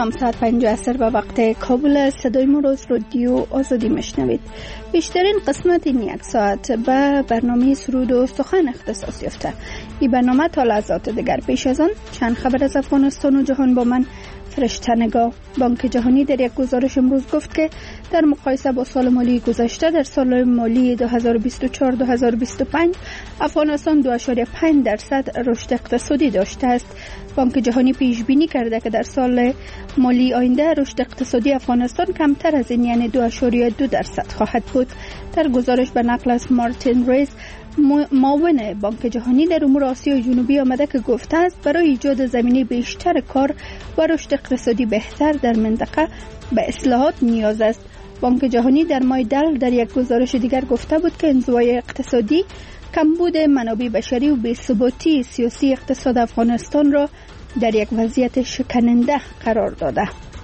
سلام، ساعت 5 عصر به وقت کابل. صدای ما روز رادیو آزادی میشنوید. بیشترین قسمت این یک ساعت به برنامه سرود و سخن اختصاص یافته. این برنامه تا لحظات دیگر. پیش از آن چند خبر از افغانستان و جهان با من فرشته نگاه. بانک جهانی در یک گزارش امروز گفت که در مقایسه با سال مالی گذشته در سال مالی 2024-2025 افغانستان 2.5% رشد اقتصادی داشته است. بانک جهانی پیش بینی کرده که در سال مالی آینده رشد اقتصادی افغانستان کمتر از این یعنی 2.2% خواهد بود. در گزارش به نقل از مارتین ریز معاون بانک جهانی در امور آسیای جنوبی آمده که گفته است برای ایجاد زمینه بیشتر کار و رشد اقتصادی بهتر در منطقه به اصلاحات نیاز است. بانک جهانی در ماه دل در یک گزارش دیگر گفته بود که انزوای اقتصادی، کمبود منابع بشری و بی‌ثباتی سیاسی اقتصاد افغانستان را در یک وضعیت شکننده قرار داده.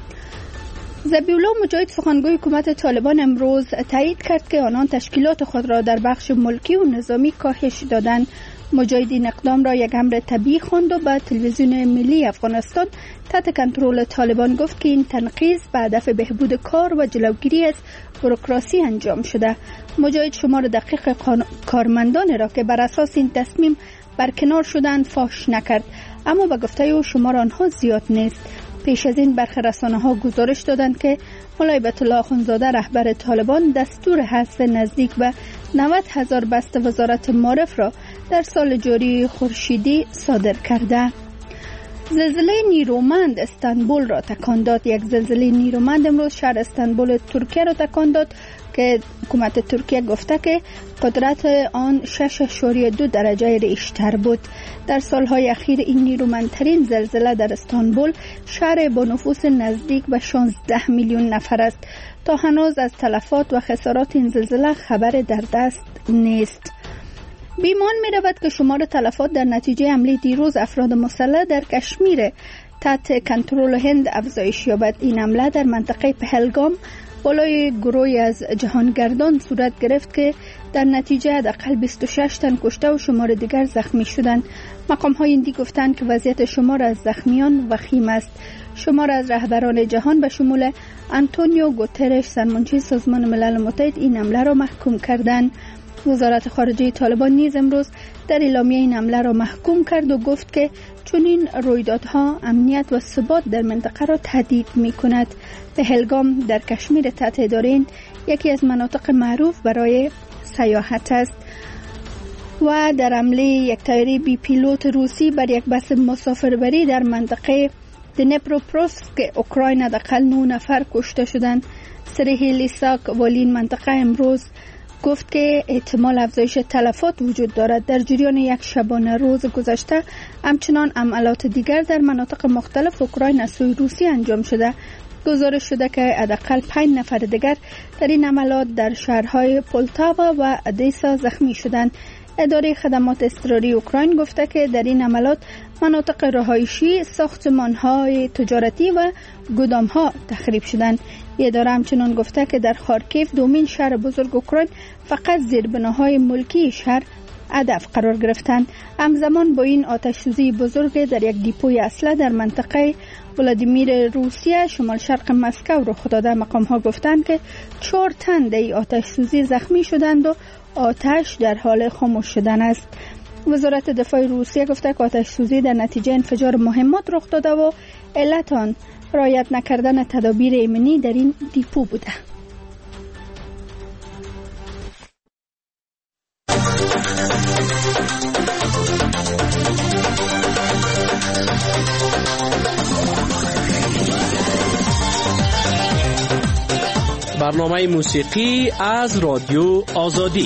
ذبیح الله مجاهد سخنگوی حکومت طالبان امروز تایید کرد که آنان تشکیلات خود را در بخش ملکی و نظامی کاهش دادند. مجاهد این اقدام را یک امر طبیعی خواند و به تلویزیون ملی افغانستان تحت کنترل طالبان گفت که این تنقیض به هدف بهبود کار و جلوگیری از بوروکراسی انجام شده. مجاهد شمار دقیق کارمندان را که بر اساس این تصمیم برکنار شدند فاش نکرد، اما به گفته او شمار آنها زیاد نیست. پیش از این برخی رسانه‌ها گزارش دادند که مولای بیت الله اخندزاده رهبر طالبان دستور حذف نزدیک به 90,000 بست وزارت معارف را در سال جاری خورشیدی صادر کرده. زلزله نیرومند استانبول را تکان داد. یک زلزله نیرومند امروز شهر استانبول ترکیه را تکان داد که حکومت ترکیه گفته که قدرت آن 6.2 درجه ریشتر بود. در سالهای اخیر این نیرومندترین زلزله در استانبول، شهر با نفوس نزدیک به 16 میلیون نفر است. تا هنوز از تلفات و خسارات این زلزله خبر در دست نیست. بیمان می رود که شمار تلفات در نتیجه حمله دیروز افراد مسلح در کشمیر تحت کنترل هند افزایش یابد. این حمله در منطقه پهلگام بالای گروهی از جهانگردان صورت گرفت که در نتیجه حداقل 26 تن کشته و شمار دیگر زخمی شدند. مقام‌های هندی گفتند که وضعیت شمار از زخمیان وخیم است. شمار از رهبران جهان به شمول آنتونیو گوترش سرمنشی سازمان ملل متحد این حمله را محکوم کردند. وزارت خارجه طالبان نیز امروز در اعلامیه این حمله را محکوم کرد و گفت که چنین رویدادها امنیت و ثبات در منطقه را تهدید می‌کند. پهلگام در کشمیر تحت اداره یکی از مناطق معروف برای سیاحت است و در حمله یک طیاره بی پیلوت روسی بر یک بس مسافربری در منطقه دنیپروپتروفسک اوکراین حداقل 9 نفر کشته شدند. سریح لیساک والی این منطقه امروز گفت که احتمال افزایش تلفات وجود دارد. در جریان یک شبانه روز گذشته همچنان حملات دیگر در مناطق مختلف اوکراین از سوی روسیه انجام شده. گزارش شده که حداقل 5 نفر دیگر در این حملات در شهرهای پولتاوا و ادیسا زخمی شدند. اداره خدمات اضطراری اوکراین گفته که در این حملات مناطق رهایشی، ساختمان‌های تجارتی و گودام‌ها تخریب شدند. اداره همچنان گفته که در خارکیف، دومین شهر بزرگ اوکراین، فقط زیربناهای ملکی شهر هدف قرار گرفتند. همزمان با این آتش‌سوزی بزرگ در یک دیپوی اسلحه در منطقه ولادیمیر روسیه شمال شرق مسکو رخ داده. مقام‌ها گفتند که 4 تن در این آتش‌سوزی زخمی شدند و آتش در حال خاموش شدن است. وزارت دفاع روسیه گفته که آتش‌سوزی در نتیجه انفجار مهمات رخ داده و علت آن رعایت نکردن تدابیر ایمنی در این دیپو بوده. برنامه موسیقی از رادیو آزادی.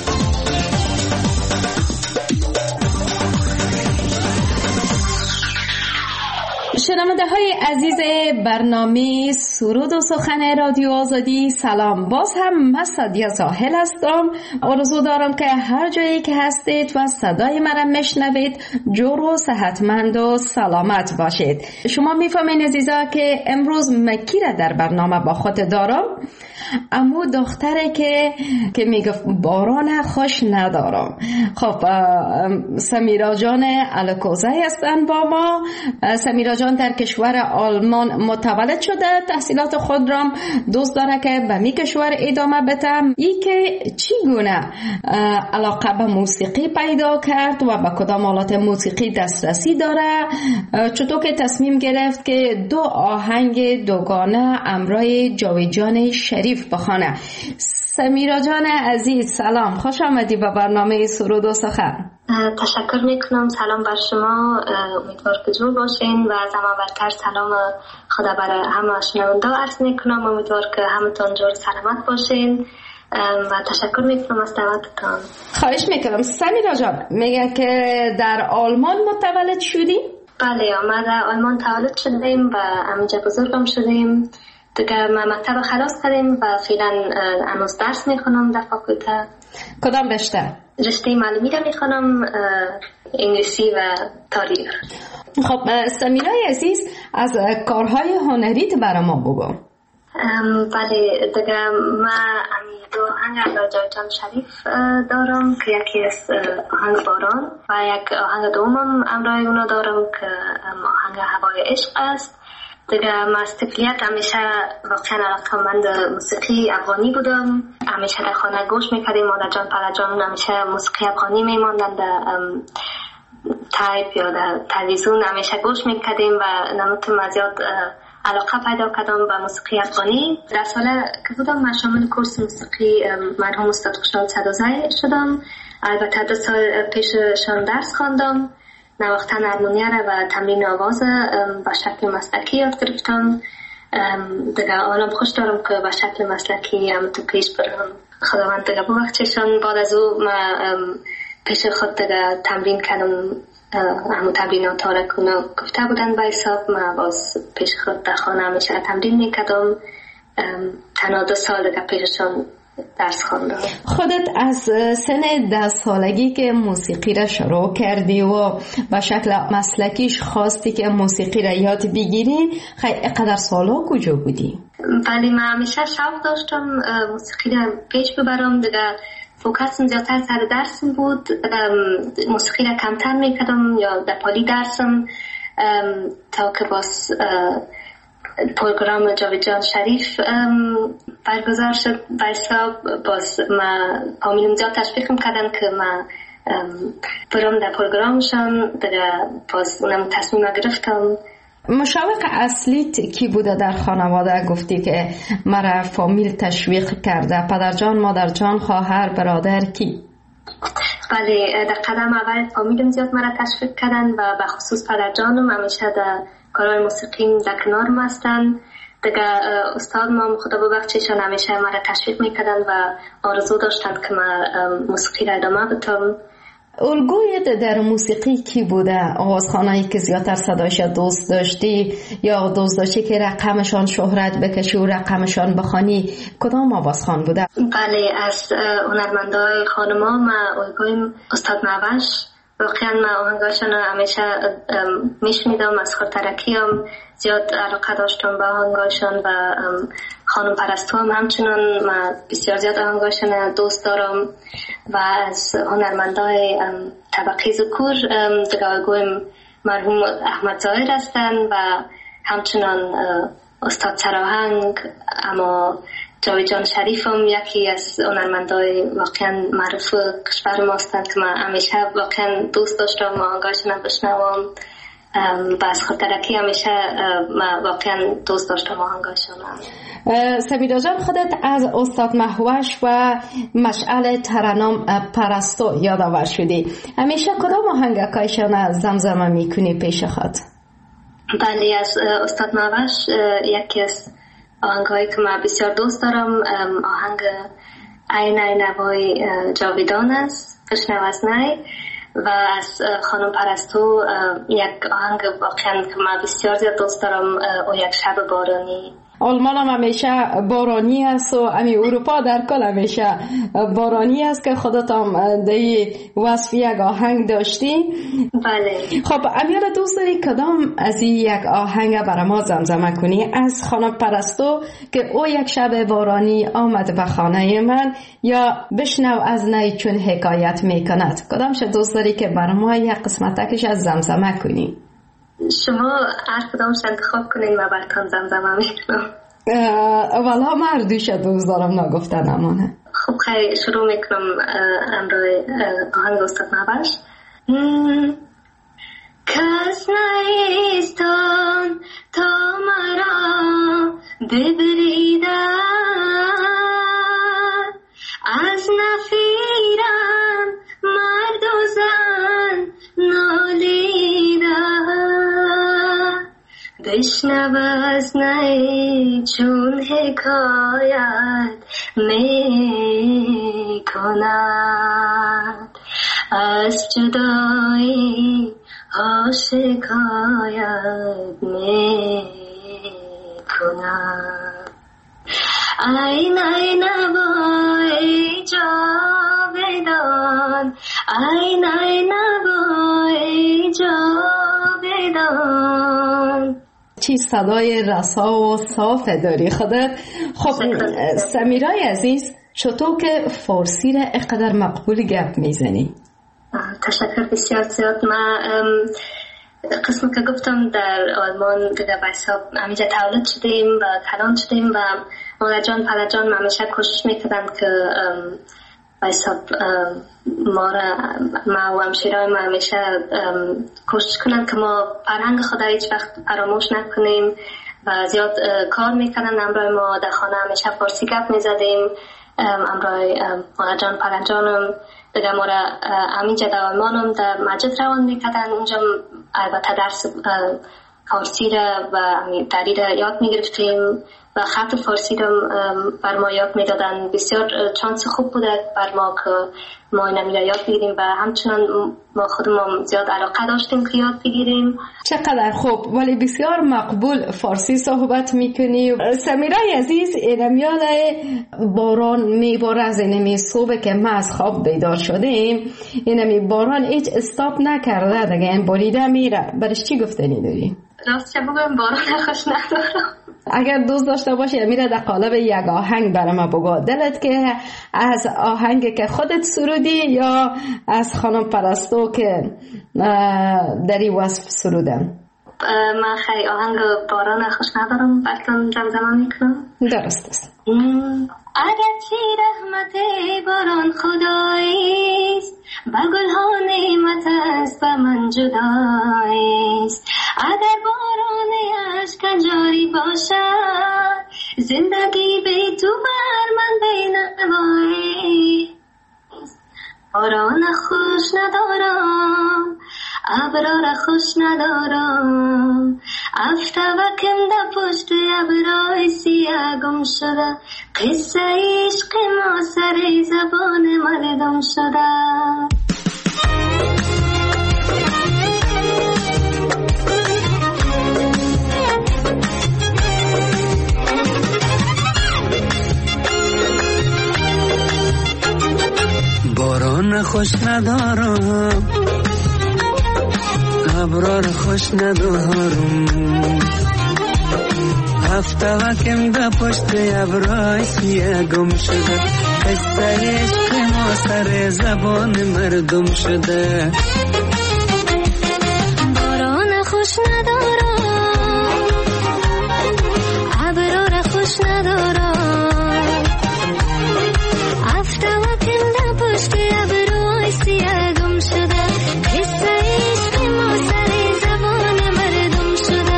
شنونده های عزیز برنامه سرود و سخن رادیو آزادی، سلام. باز هم من سادیا ساحل هستم. آرزو دارم که هر جایی که هستید و صدای من میشنوید جور و صحتمند و سلامت باشید. شما میفهمین عزیزا که امروز مکی را در برنامه با خود دارم. امو دختره که میگفت باران خوش ندارم. خب سمیرا جان الکوزی هستن با ما. سمیرا جان در کشور آلمان متولد شده، تحصیلات خود را دوست داره که به می کشور ادامه بده. ای که چگونه علاقه به موسیقی پیدا کرد و به کدام آلات موسیقی دسترسی داره، چطور که تصمیم گرفت که 2 آهنگ دوگانه همراه جاوید شریف بخونه. سمیرا جان عزیز سلام، خوش آمدی به برنامه سرود و سخن. تشکر میکنم. سلام بر شما، امیدوار که جور باشین و از همه برتر سلام خدا برای همه شنونده عرض میکنم. امیدوار که همتون جور سلامت باشین و تشکر میکنم از دعوتتان. خواهش میکنم. سمیرا جان میگه که در آلمان متولد شدی؟ بله، ما در آلمان تولد شدیم و همینجا بزرگم شدیم. دیگه ما مکتب خلاص کردیم و فعلا هنوز درس میخونم در فاکولته. کدام رشته؟ رشته معلمی را میخونم، انگلیسی و تاریخ. خب سمیرای عزیز، از کارهای هنریت برای ما بگو. بله دیگه ما 2 آهنگ از جاوید شریف دارم که یکی از آهنگ باران و یک آهنگ دومم همراه اونا دارم که آهنگ هوای عشق است. دیگه ما از طفولیت همیشه واقعا علاقه‌مند موسیقی افغانی بودم. همیشه در خانه گوش میکردیم. مادر جان پدر جان همیشه موسیقی افغانی میماندن در تایپ یا در تلویزیون همیشه گوش میکردیم و نمیتونم زیاد علاقه پیدا کردم به موسیقی افغانی. در سال که بودم من شامل کورس موسیقی مرحوم استاد خوشحال صدازی شدم. البته 2 سال پیششان درس خواندم، نواختن هارمونیه و تمرین آواز به شکل مسلکی یاد گرفتم. دیگه آنم خوش دارم که به شکل مسلکی هم تو پیش برم. خداوند دیگه ببخششان. بعد از او من پیش خود دیگه تمرین کردم. همون تمرینات ها را کنه گفته بودن به حساب. من باز پیش خود در خانه همیشه تمرین میکردم. تنها 2 سال دیگه پیششان درس خواندم. خودت از سن 10 سالگی که موسیقی را شروع کردی و به شکل مسلکیش خواستی که موسیقی را یاد بگیری، قدر سالا کجا بودی؟ ولی من همیشه شوق داشتم موسیقی را پیش ببرم. دیگه فوکسم زیادتر سر درسم بود. موسیقی را کمتر میکردم یا در پالی درسم تا که باز پروگرام جاوید شریف برگزار شد به حساب. باز ما فامیلم زیاد تشویق میکردن که ما برم در پروگرامشان. دیگه باز اونم تصمیم گرفتم. مشوق اصلیت کی بوده در خانواده؟ گفتی که مرا فامیل تشویق کرده، پدرجان، مادرجان، خواهر، برادر، کی؟ بله، در قدم اول فامیلم زیاد مرا تشویق کردن و به خصوص پدرجانم همیشه در کارهای موسیقیم در کنارم هستن. دیگه استاد ما خدا ببخشیشان همیشه مرا تشویق میکردن و آرزو داشتن که من موسیقی را ادامه بدم. الگویت در موسیقی کی بوده؟ آوازخوانایی که زیادتر صدایش دوست داشتی یا دوست داشتی که رقمشان شهرت بکشی و رقمشان بخوانی، کدام آوازخوان بوده؟ بله، از هنرمندای خانما من الگویم استاد معوش. واقعا من آهنگاشون همیشه میشنیدم. از خورترکی هم زیاد علاقه داشتم به آهنگاشون و خانم پرستو هم همچنان. من بسیار زیاد آهنگاشون دوست دارم و از هنرمندای طبقه ذکور دیگه الگویم مرحوم احمد ظاهر هستن و همچنان استاد سراهنگ. اما جاوید شریف هم یکی از هنرمندای واقعا معروف کشور ما هستند که من همیشه واقعا دوست داشتم آهنگاشون رو بشنوم. بس خاطرکی همیشه من واقعا دوست داشتم آهنگاشون. سمیرا جان، خودت از استاد مهوش و مشعل ترنم پرستو یادآور شدی. همیشه کدام آهنگایشان زمزمه میکنی پیش خود؟ بله، از استاد مهوش یکی از آهنگایی که من بسیار دوست دارم آهنگ ای نی نوای جاویدان است، بشنو از نی. و از خانم پرستو یک آهنگ واقعا که من بسیار زیاد دوست دارم، او یک شب بارانی آلمان هم همیشه بارانی است و امی اروپا در کل همیشه بارانی است که خودت هم دی وصف یک آهنگ داشتی. بله. خب امیالا دوست داری کدام از این یک آهنگ برای ما زمزمه کنی از خانم پرستو که او یک شب بارانی آمد به خانه من، یا بشنو از نی چون حکایت میکند؟ کدامش دوست داری که برای ما یک قسمتکش از زمزمه کنی؟ شما هر کدامش انتخاب کنین و براتون زمزمه میکنم. والا مردوش دوست دارم نگفتن امانه. خب خیلی شروع میکنم امروی آهنگ استاد نباش. کس نیستان تا مرا ببریدن، از نفیرم مرد و زن نالیدن، بشنو از نی چون حکایت می کند، از جدایی ها شکایت می کند. ای نی نوای جاودان، ای نی نوای جاودان. چی صدای رسا و صاف داری خودت. خب سمیرای عزیز، چطور که فارسی را اقدر مقبول گپ میزنی؟ تشکر بسیار زیاد. من قسم که گفتم در آلمان دیگه به حساب همیشه تولد شدیم و کلان شدیم و مادر جان پدر جان همیشه کوشش میکردن که به حساب ما و همشیرای ما همیشه کوشش کنن که ما فرهنگ خود هیچ وقت فراموش نکنیم و زیاد کار میکردن. امروی ما در خانه همیشه فارسی گپ میزدیم. امروی مادر جان پدر جانم دیگه ما را همینجا در آلمانم در مسجد روان میکردن. اونجا البته درس فارسی را و دری را یاد میگرفتیم و خط فارسی را بر ما یاد میدادن. بسیار چانس خوب بوده بر ما که ما اینمی را یاد بگیریم و همچنان ما خودمون زیاد علاقه داشتیم که یاد بگیریم. چقدر خوب. ولی بسیار مقبول فارسی صحبت میکنی. سمیرای عزیز، اینمیال باران میباره از اینمی صبح که ما از خواب بیدار شدیم، اینمی باران هیچ استاپ نکرده دیگه، این باریده میره. برش چی گفتنی داری؟ راست چه بگم باران خوش ندارم. اگر دوست داشته باشی میره در قالب یک آهنگ برای ما بگو. دلت که از آهنگ که خودت سرودی یا از خانم پرستو که دری وصف سرودن؟ من خیلی آهنگ باران خوش ندارم، بلکه زمزمه میکنم. درست است. اگرچه رحمت باران خداییست، با گلها نعمت است و من جداییست. اگر باران اشک جاری باشد، زندگی به تو بر من بینواییست. باران خوش ندارم، ابرار خوش ندارم، افتوکم در پشت ابرای سیاه گم شده، قصه عشق ما سر زبان مردم شده. باران خوش ندارم، ابرار خوش ندارم، افتوکم در پشت ابرای سیاه گم شده، قصه عشق ما سر زبان مردم شده. باران خوش ندارم، ابرار خوش ندارم، افتوکم در پشت ابرای سیاه گم شده، قصه عشق ما سر زبان مردم شده.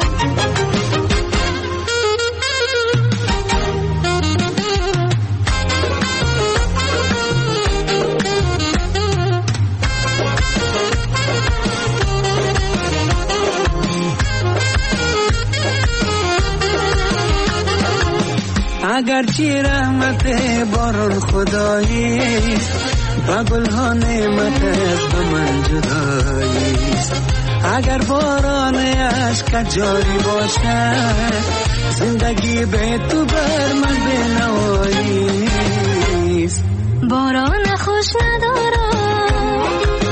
اگرچه رحمت باران خداییست، با گلها نعمت است و من جداییست. اگر باران عشق جاری باشد زندگی به تو بر من بنواییست. باران خوش ندارم،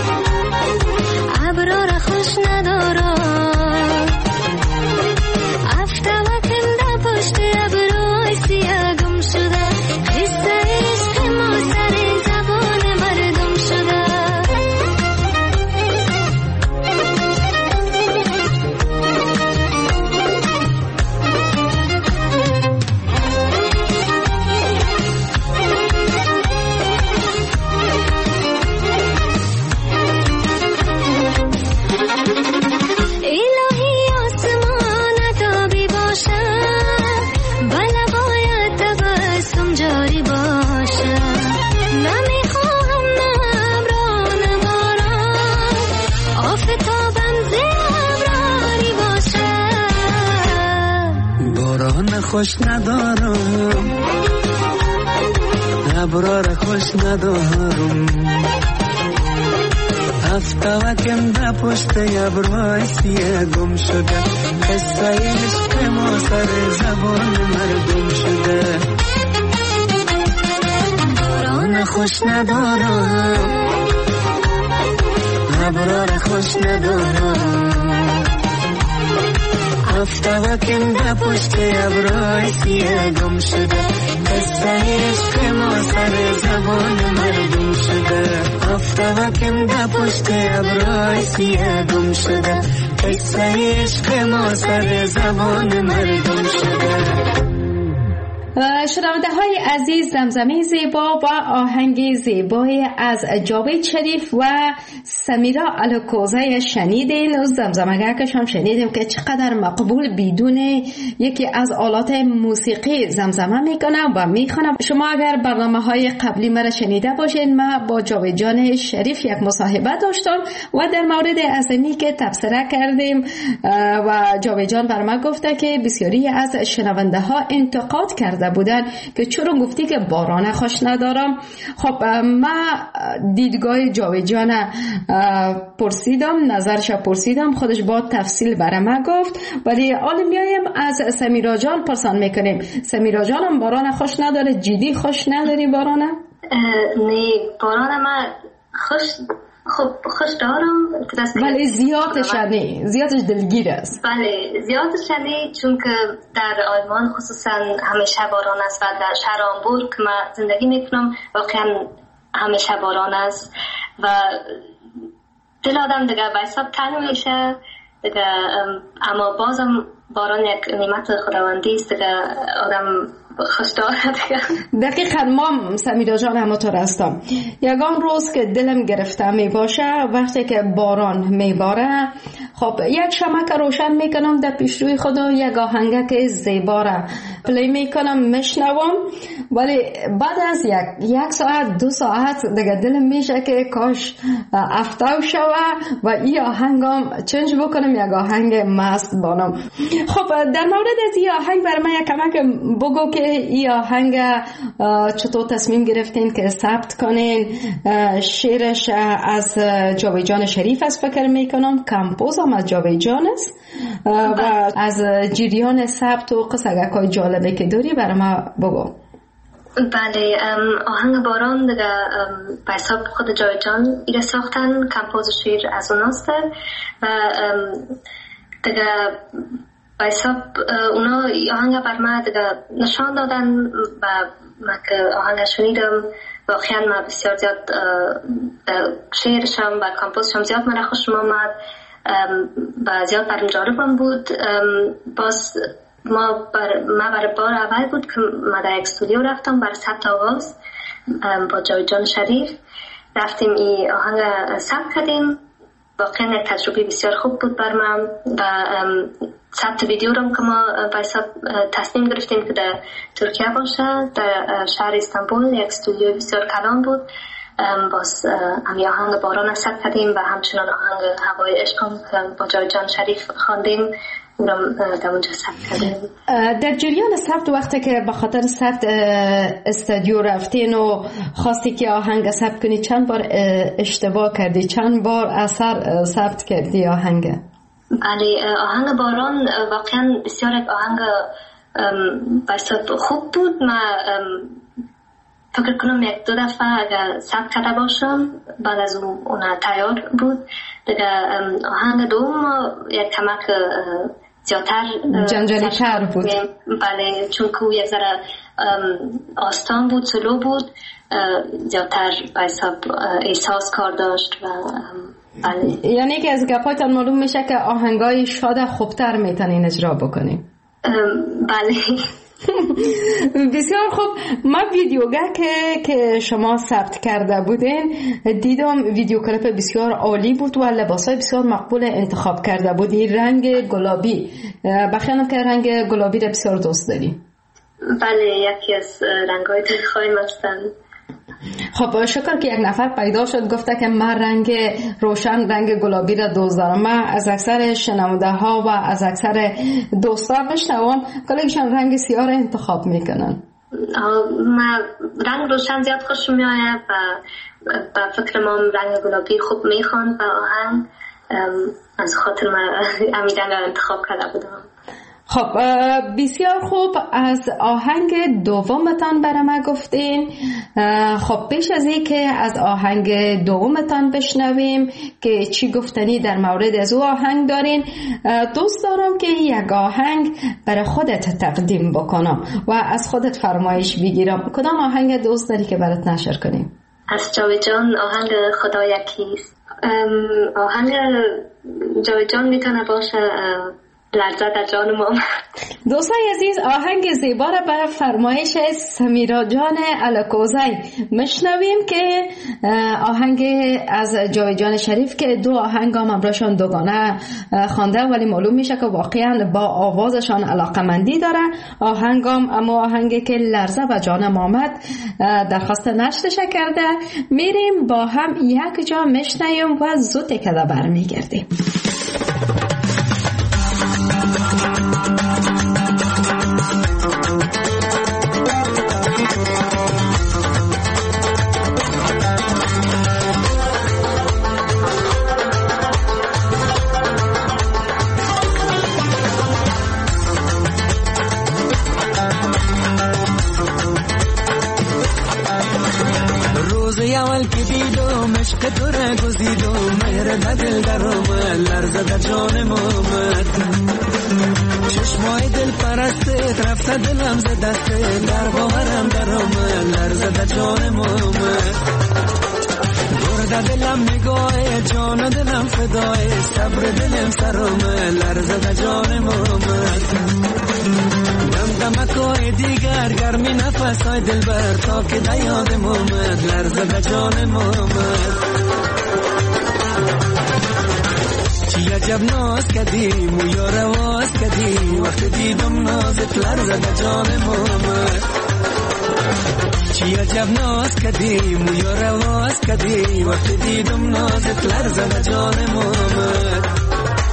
ابرار خوش ندارم، افتوکم در پشت ابرای سیاه گم شده، قصه عشق ما سر زبان مردم شده. خوش ندارم، ابرار خوش ندارم، افتوکم در پشت ابرهای سیاه گم شده، قصه عشق ما سر زبان مردم شده. باران خوش ندارم، ابرار خوش ندارم، افتوکم در پشت ابرهای سیاه گم شده، قصه عشق ما سر زبان مردم شده. افتوکم در پشت ابرهای سیاه گم شده، قصه عشق ما سر زبان مردم شده. شنونده های عزیز، زمزمه زیبا و آهنگ زیبای از جاوید شریف و سمیرا الکوزه شنیدین. زمزمه‌گرش هم شنیدیم که چقدر مقبول بدون یکی از آلات موسیقی زمزمه میکنم و میخوانم. شما اگر برنامه های قبلی مرا شنیده باشین، من با جاوید جان شریف یک مصاحبه داشتم و در مورد ازمی که تبصره کردیم و جاوید جان بر من گفته که بسیاری از شنونده ها انتقاد کرده بودن که چرا گفتی که باران خوش ندارم. خب من دیدگاه جاوید جان پرسیدم، نظرش پرسیدم، خودش با تفصیل برای من گفت. ولی حالا میایم از سمیرا جان پرسان میکنیم. سمیرا جان هم باران خوش نداره؟ جدی خوش نداری باران؟ نه، باران من خوش دارم، ولی زیادش نه، زیادش دلگیر است. بله، زیادش نه، چون که در آلمان خصوصا همیشه باران است و در شهر هامبورگ که من زندگی میکنم واقعا همیشه باران است و دل آدم دیگه به حساب تنگ میشه دیگه. اما بازم باران یک نعمت خداوندی است دیگه، آدم خوش داره دیگه. دقیقاً ما سمیرا جان همونطور هستم. یگان روز که دلم گرفته می باشه وقتی که باران میباره، خب یک شمعک روشن میکنم در پیش روی خدا، یک آهنگک زیبا را پلی میکنم میشنوم، ولی بعد از یک ساعت 2 ساعت دیگه دلم میشه که کاش افتاو شوه و این آهنگم چنج بکنم یک آهنگ مست بانم. خب در مورد از این آهنگ برای من یک کمک بگو که این آهنگ چطور تصمیم گرفتین که ثبت کنین؟ شعرش از جاوید جان شریف است فکر میکنم، کمپوز هم از جاوید جان است و از جریان ثبت و قصه‌های جالبه که داری برای ما بگو. بله، آهنگ باران دیگه به حساب خود جاوید جان ایره ساختن، کمپوز شعر از اوناست و دیگه به حساب اونا آهنگ بر من دیگه نشان دادن و من که آهنگ شنیدم واقعا من بسیار زیاد شعرشم و کمپوزشم زیاد من خوشم آمد و زیاد برم جالبم بود. باز من برای بار اول بود که من در یک استودیو رفتم برای ثبت آواز با جاوید جان شریف، رفتیم این آهنگ ثبت کردیم. واقعا یک تجربه بسیار خوب بود بر من و ثبت ویدیو رو که ما تصمیم گرفتیم که در ترکیه باشه، در شهر استانبول یک استودیو بسیار کلان بود. باز همی آهنگ باران ثبت کردیم و همچنان آهنگ هوای عشقم که با جاوید جان شریف خواندیم اونم در اونجا ثبت کرده بود. در جریان ثبت وقتی که به خاطر ثبت استودیو رفتین و خواستی که آهنگ ثبت کنی چند بار اشتباه کردی؟ چند بار اثر ثبت کردی آهنگ؟ بله، آهنگ باران واقعا بسیار آهنگ خوب بود. من فکر کنم یک دو دفعه اگر ثبت کرده باشم بعد از اون تیار بود. دیگه آهنگ دوم یک کمک زیادتر جنجالی تر بود. بله، چون که یک ذره آستان بود، سلو بود، زیادتر به حساب احساس کار داشت و بله. یعنی که از گپایتان معلوم میشه که آهنگای شاد خوبتر میتونین اجرا بکنین. بله. بسیار خوب. من ویدیوگه که شما ثبت کرده بودین دیدم ویدیو کلیپ بسیار عالی بود و لباسای بسیار مقبول انتخاب کرده بودی. رنگ گلابی، بخیانم که رنگ گلابی را بسیار دوست داری. بله، یکی از رنگ‌های دلخواهیم هستن. خب شکر که یک نفر پیدا شد گفته که من رنگ روشن، رنگ گلابی را دوست دارم. من از اکثر شنونده ها و از اکثر دوستان میشنوم کلیشان رنگ سیاه را انتخاب میکنن. من رنگ روشن زیاد خوشم میاد و با فکر ما رنگ گلابی خوب میخوان و آهنگ، از خاطر من همین رنگ را انتخاب کرده بودم. خب بسیار خوب. از آهنگ دومتان برای من گفتین. خب پیش از این که از آهنگ دومتان بشنویم که چی گفتنی در مورد از او آهنگ دارین، دوست دارم که یک آهنگ برای خودت تقدیم بکنم و از خودت فرمایش بگیرم. کدام آهنگ دوست داری که برات نشر کنیم؟ از جاوید جان آهنگ خدا یکیست. آهنگ جاوید جان میتونه باشه لرزه در جان ما. دوستای عزیز، آهنگ زیبا را به فرمایش سمیرا جان الکوزی مشنویم که آهنگ از جاوید جان شریف که دو آهنگ هم امراشان دوگانه خوانده ولی معلوم میشه که واقعا با آوازشان علاقمندی داره. آهنگ هم اما آهنگی که لرزه و جان محمد درخواست نشرش کرده. میریم با هم یک جا مشنویم و زود که برمیگردیم. عشق تو را گزید و مهر دل در آمد، لرزه در جان محمد. چشمای دل پرسته رفته دلم ز دسته، در باورم در آمد، لرزه در جان محمد. برده دلم نگاه جان دلم فدای، صبر دلم سر آمد، لرزه در جان محمد. دمکای دیگر گرمی نفسای دل بر تا که دیاد محمد، لرزه به جان محمد. چی عجب ناز کدی مویا رواز کدی، وقت دیدم نازت لرزه به جان محمد. چی عجب ناز کدی مویا رواز کدی، وقت دیدم نازت لرزه به جان محمد.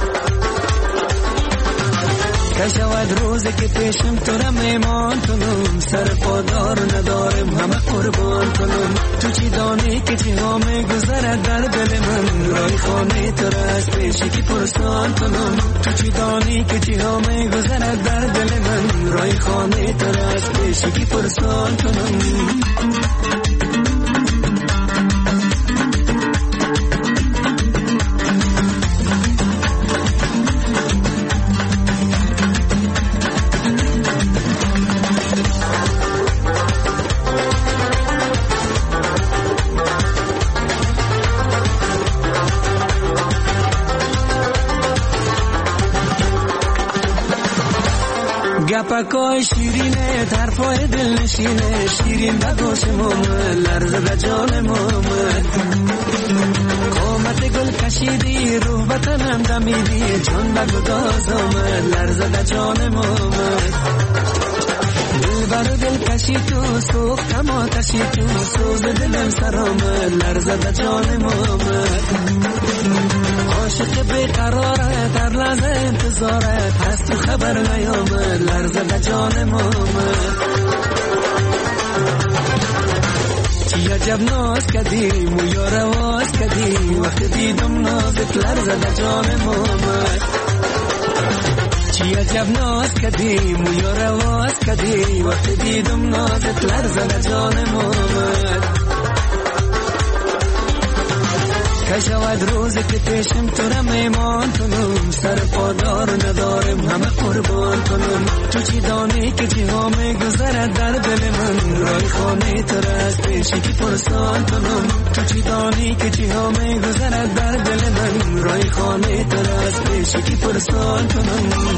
کشود روزی که پیشم تو را میمان کنم، سر پادار ندارم همه قربان کنم. تو چی دانی که چی ها میگذرد در دل من، رای خانه تو را از پیشی که پرسان کنم. تو چی دانی که چی ها میگذرد در دل من، رای خانه تو را از پیشی که پرسان کنم. گپکای شیرینه طرفای دل نشینه، شیرین بگوش محمد، لرزه به جان محمد. قامت گل کشیدی روح بطنم دمیدی، جان بگو داز آمد، لرزه به جان محمد. دل بر دل کشی تو سوختم آتشی تو، سوز دلم سر آمد، لرزه به جان محمد. عاشق بیقراره در لحظه انتظارت، هست خبر نیامد لرزد جان محمد چی عجب ناز کردیم و یا رواز کردیم وقت دیدم نازت لرزد جان محمد چی عجب ناز کردیم و یا رواز کردیم وقت دیدم نازت لرزد جان محمد کشود روزی که پیشم تو را میمان کنم سر پادار ندارم همه قربان کنم تو چی دانی که چی ها میگذرد در دل من رای خانه تو را از پیشی که پرسان کنم تو چی دانی که چی ها میگذرد در دل من رای خانه تو را از پیشی که پرسان کنم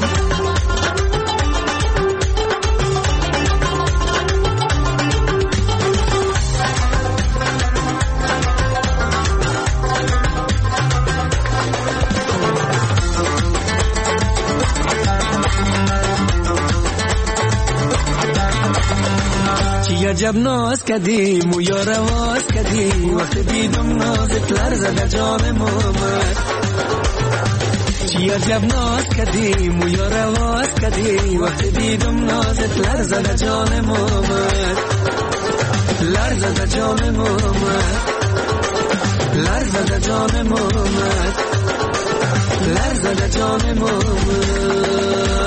عجب ناز کردیم و یا رواز کردیم وقت دیدم نازت لرزد جان محمد چی عجب ناز کردیم و یا رواز کردیم وقت دیدم نازت لرزد جان محمد لرزد جان محمد لرزد جان محمد لرزد جان محمد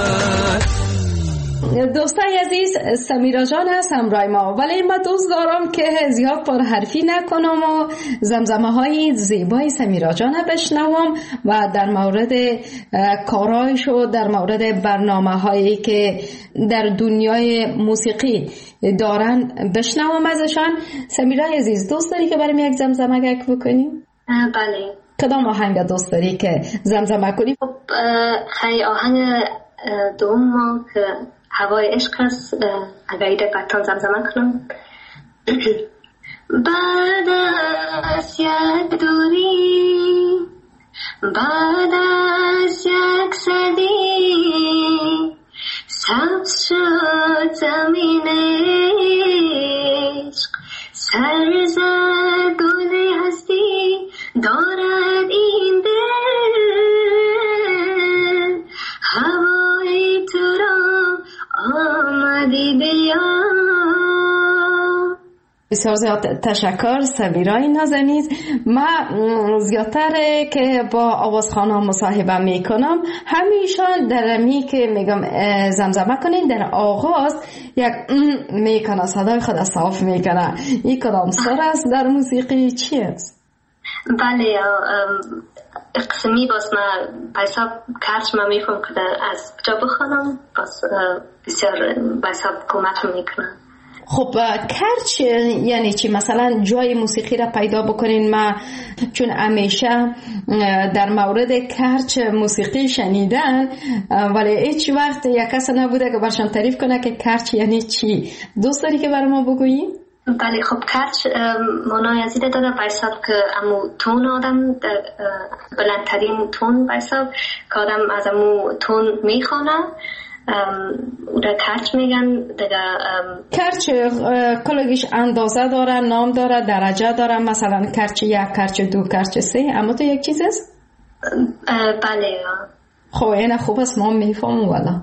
دوستای عزیز سمیرا جان هست همراه ما ولی من دوست دارم که زیاد پر حرفی نکنم و زمزمه های زیبای سمیرا جان بشنوم و در مورد کارایش و در مورد برنامه هایی که در دنیای موسیقی دارن بشنوم ازشان. سمیرا عزیز دوست داری که برام یک زمزمه بکنیم؟ بله. کدام آهنگ دوست داری که زمزمه کنی؟ خیلی آهنگ دوم که هوای عشق است اگر ایده براتون زمزمه کنم. بعد از یک دوری بعد از یک صدی سبز شد زمین عشق سر زد گل هستی دارد این دل هوای تو را آمدی بیا. بسیار زیاد تشکر سمیرای نازنین. من زیادتر که با آوازخوانا مصاحبه میکنم همیشه در می که میگم زمزمه کنین در آغاز یک میکنه صدای خود صاف میکنه. این کدام سر است در موسیقی چی است؟ بله قسمی باز من بایساب کارش من میفهم که از جا بخونم باز بسیار بایساب کمک میکنم. خب کرچ یعنی چی؟ مثلا جای موسیقی را پیدا بکنین. ما چون همیشه در مورد کرچ موسیقی شنیدن ولی هیچ وقت یک کس نبوده که برشان تعریف کنه که کرچ یعنی چی. دوست داری که برای ما بگویی؟ بله خب کرچ معنای ازیده داره بایساب که امو تون آدم بلندترین تون بایساب که آدم از امو تون میخوانه او را کرچ میگن دیگه. کرچ کلگیش اندازه داره، نام داره، درجه داره، مثلا کرچ یک، کرچ دو، کرچ سه، اما تو یک چیز است؟ بله. خب این خوب است ما میفهمم والا.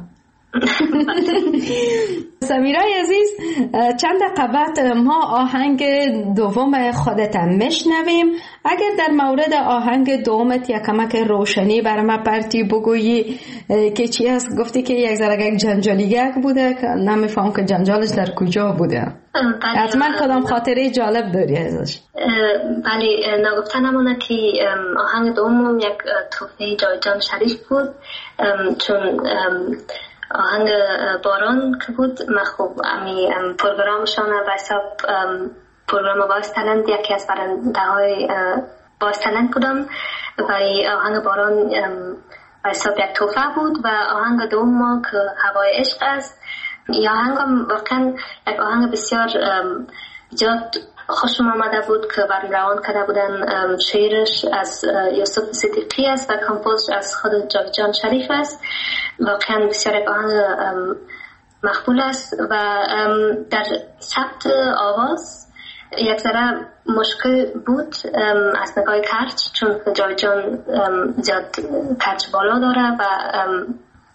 سمیرای عزیز چند دقیقه ما آهنگ دوم خودت میشنویم. اگر در مورد آهنگ دومت یک کمک روشنی برای ما پرتی بگویی که چی است؟ گفتی که یک ذره جنجالیک بوده که نمیفهم که جنجالش در کجا بوده. حتما کدام خاطره جالب داری ازش؟ بله نگفته نمونه که آهنگ دوم یک تحفه جان شریف بود چون آهنگ باران که بود من خوب پروگرامشان بایساب پروگرام وایس تالنت یکی از برنده های وایس تالنت بودم و آهنگ باران بایساب یک توفه بود و آهنگ دوم که هوای عشق است. این آهنگ واقعا یک آهنگ بسیار زیاد خوشم آمده بود که برام روان کرده بودن. شعرش از یوسف صدیقی است و کمپوزش از خود جان شریف است. واقعا بسیار یک آهنگ مقبول است و در ثبت آواز یک ذره مشکل بود از نگاه کرچ چون جان زیاد کرچ بالا داره و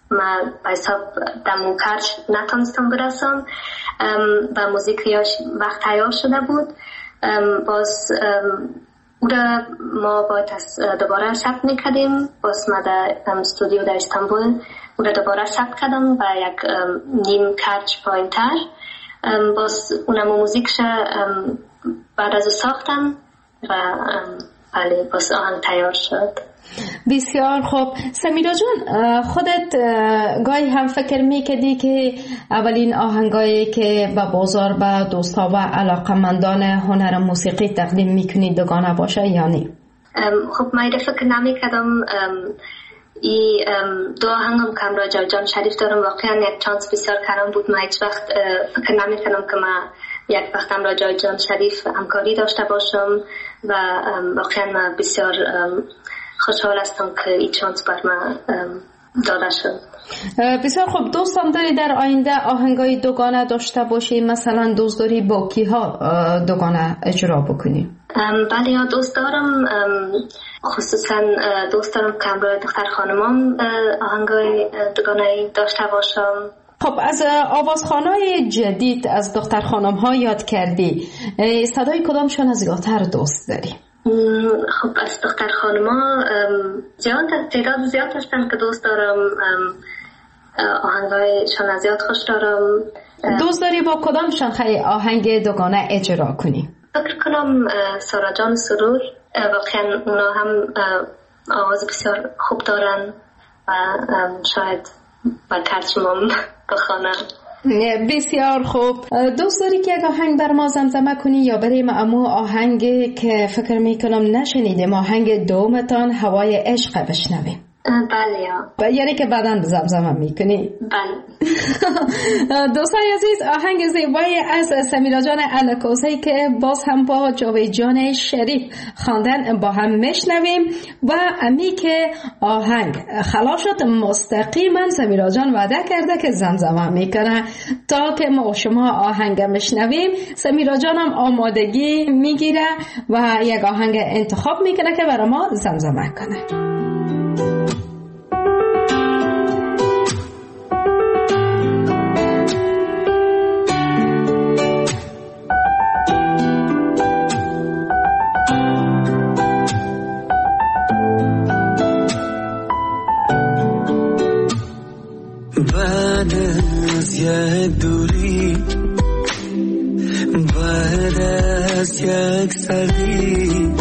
من به حساب دمو کرش نتونستم برسم و موزیکیاش وقت تیار شده بود. باز او را ما باید دوباره ثبت میکردیم. باز ما در استودیو در استانبول او را دوباره ثبت کردم و یک نیم کرچ پایین تر. باز اونم موزیکش بعد از ساختم و بله باز آهنگ تیار شد. بسیار خوب. سمیرا جان، خودت گاهی هم فکر میکردی که اولین آهنگایی که به بازار به دوستا و علاقمندان هنر موسیقی تقدیم میکنی دوگانه باشه یا نه؟ خب من فکر نمیکردم. ای دو آهنگم که همراه جان شریف دارم واقعا یک چانس بسیار کردم بود. من هیچ وقت فکر نمیکردم که من یک وقت همراه جان شریف همکاری داشته باشم و واقعا من بسیار خوشحال هستم که این چانس بر من داده شد. بسیار خوب. دوستان داری در آینده آهنگای دوگانه داشته باشی؟ مثلا دوست داری با کیها دوگانه اجرا بکنی؟ بله یا دوست دارم، خصوصا دوست دارم که همراه دختر خانمام آهنگای دوگانه داشته باشم. خب از آوازخوانای جدید از دختر خانم ها یاد کردی، صدای کدامشون از زیادتر دوست داری؟ خب از دختر خانما تعداد زیاد هستن که دوست دارم. آهنگایشان از زیاد خوش دارم. دوست داری با کدامشان خیلی آهنگ دوگانه اجرا کنی؟ فکر کنم سارا جان سرور، واقعا اونا هم آواز بسیار خوب دارن و شاید با کرچمام بخوانم. بسیار خوب. دوست داری که یک آهنگ بر ما زمزمه کنی یا بریم امو آهنگ که فکر میکنم نشنیدیم، آهنگ دومتان هوای عشق بشنویم؟ بله. یعنی که بعداً زمزمه میکنی؟ بله. دوستان عزیز، آهنگ زیبایی از سمیرا جان الکوزی که باز هم با جاوید جان شریف خواندن با هم میشنویم و امی که آهنگ خلاص شد مستقیما سمیرا جان وعده کرده که زمزمه میکنه. تا که ما شما آهنگ میشنویم سمیرا جان هم آمادگی میگیره و یک آهنگ انتخاب میکنه که برای ما زمزمه کنه. بعد از یک دوری، بعد از یک سردی،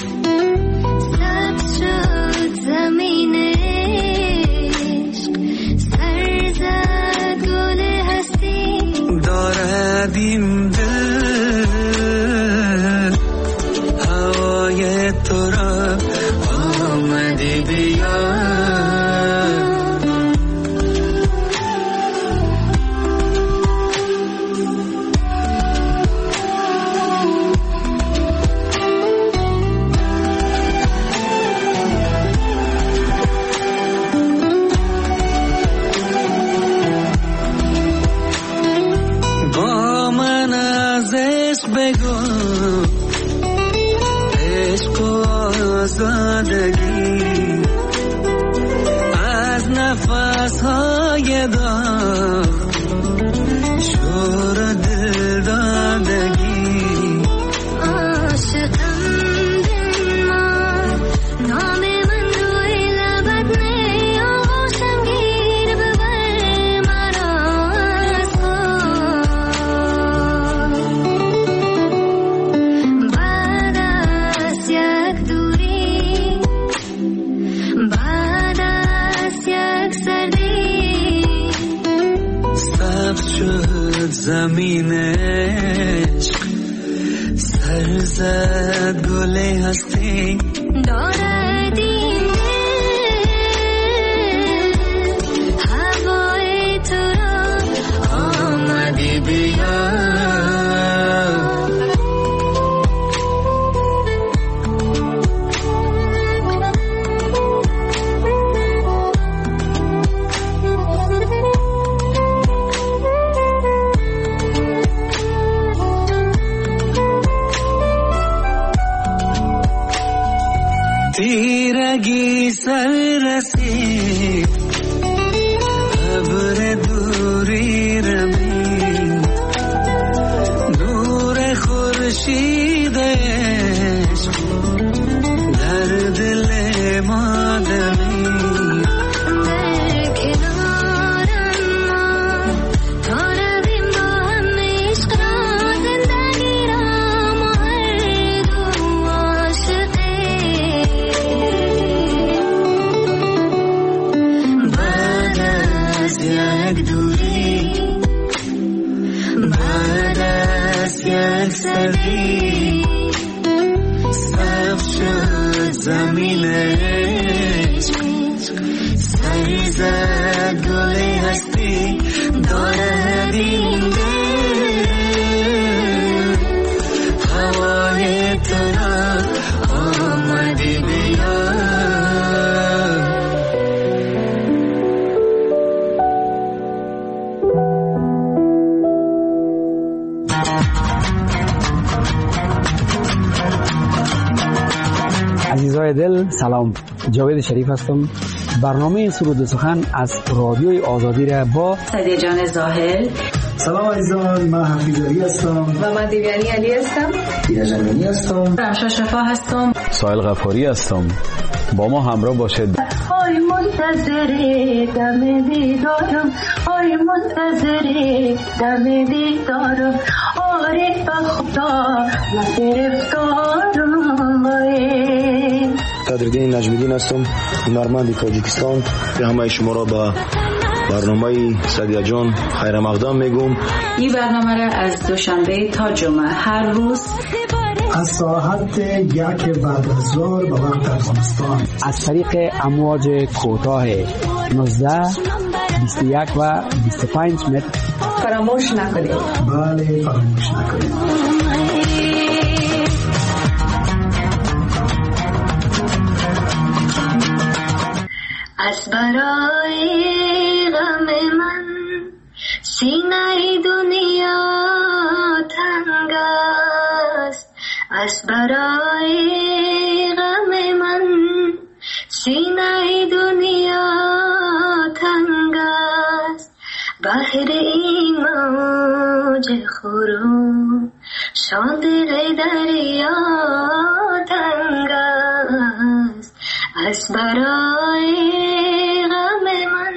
سبز شد زمین عشق، سر زد گل هستی، دارد این دل هوای تو را آمدی بیا. از نفس‌های داغ شور دل دادگی، عاشقم بنمای نام من روی لبت نی، آغوشم گیر ببر مرا از خود. بعد از یک دوری، بعد از یک سردی، سبز شد زمین عشق، سر زد گل هستی، دارد این دل هوای تو را آمدی بیا. تیرگی سر رسید سلام، جاوید شریف هستم. برنامه سرود و سخن از رادیوی آزادی را با سعدیه جان زاهل. سلام عزیزان، من حفیظ علی هستم. و من دیویانی علی هستم. دینا جمعی هستم. رمشا شفا هستم. سایل غفاری هستم. با ما همراه باشید. آی منتظر دم دیدارم، آی منتظر دم دیدارم، عارف خدا گرفتارم. قدردین نجمیدین هستم، هنرمند تاجیکستان. به همه شما را با برنامه سعدیه جان خیر مقدم میگم. این برنامه را از دوشنبه تا جمعه هر روز از ساعت 1 بعد از ظهر به وقت افغانستان از طریق امواج کوتاه 19 21 و 25 متر فراموش نکنید. بله، فراموش نکنید. از برای غم من سینه دنیا تنگ است، از برای غم من سینه دنیا تنگ است، بحر این موج خروم شان دل دریا تنگ است، از برای غم من.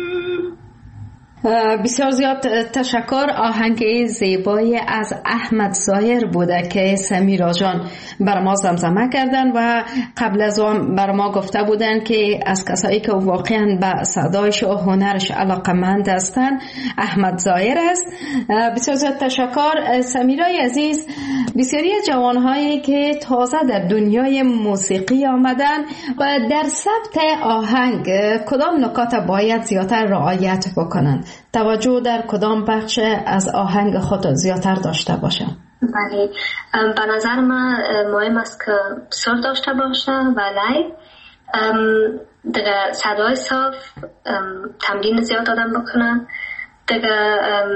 بسیار زیاد تشکر. آهنگ زیبایی از احمد ظاهر بوده که سمیرا جان بر ما زمزمه کردن و قبل از آن بر ما گفته بودن که از کسایی که واقعا به صدایش و هنرش علاقمند هستن احمد ظاهر است. بسیار زیاد تشکر. سمیرای عزیز، بسیاری جوانهایی که تازه در دنیای موسیقی آمدن و در ثبت آهنگ کدام نکات باید زیادتر رعایت بکنند؟ توجه در کدام بخش از آهنگ خود زیادتر داشته باشن؟ بله، به نظر من مهم است که سر داشته باشه و لایو دیگه صدای صاف، تمرین زیاد آدم بکنه دیگه